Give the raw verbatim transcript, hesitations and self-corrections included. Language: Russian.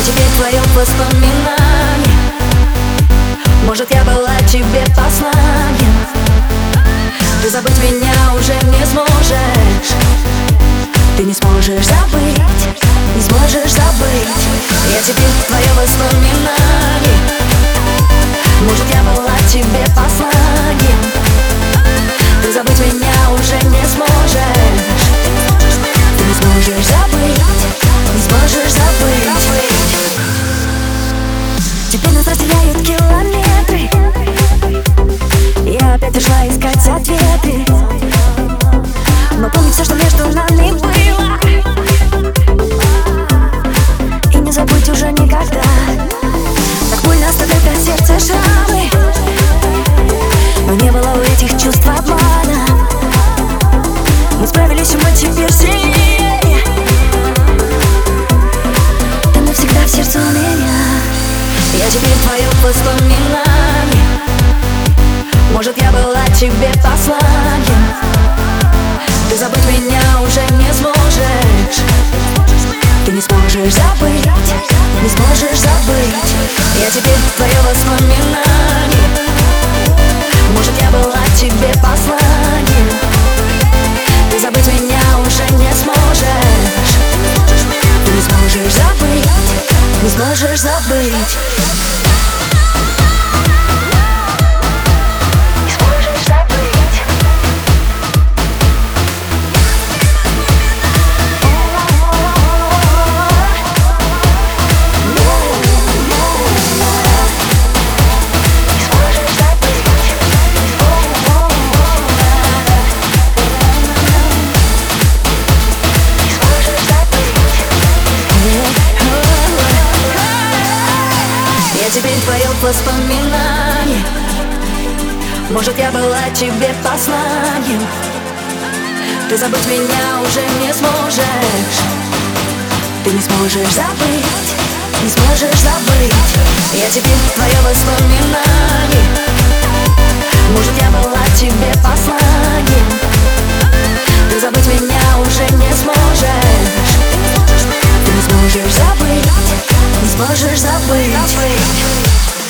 Я теперь в твоем воспоминании. Может, я была тебе посланием. Ты забыть меня уже не сможешь. Ты не сможешь забыть, не сможешь забыть. Я теперь в твоем воспоминании. Может, я была тебе посланием. Ты забыть меня уже не сможешь. Ты не сможешь забыть, не сможешь забыть. Теперь нас разделяют километры. Я опять ушла искать ответы. Но помни все, что между нами было. И не забудь уже никогда. Так больно оставляют на сердце шрамы. Но не было у этих чувств обмана. Мы справились, и мы теперь сильнее. Ты навсегда в сердце у меня. Я теперь в твоем воспоминании. Может, я была тебе посланием. Ты забыть меня уже не сможешь. Ты не сможешь забыть, не сможешь забыть. Я теперь в твоем воспоминании. Может, я была тебе посланием. Ты забыть меня уже не сможешь. Ты не сможешь забыть, не сможешь забыть. Теперь в твоем воспоминании. Может, я была тебе посланием. Ты забыть меня уже не сможешь. Ты не сможешь забыть, не сможешь забыть. Я теперь в твоем воспоминании. Может, я была тебе посланием. Ты забыть меня уже не сможешь. Ты не сможешь забыть, не сможешь забыть.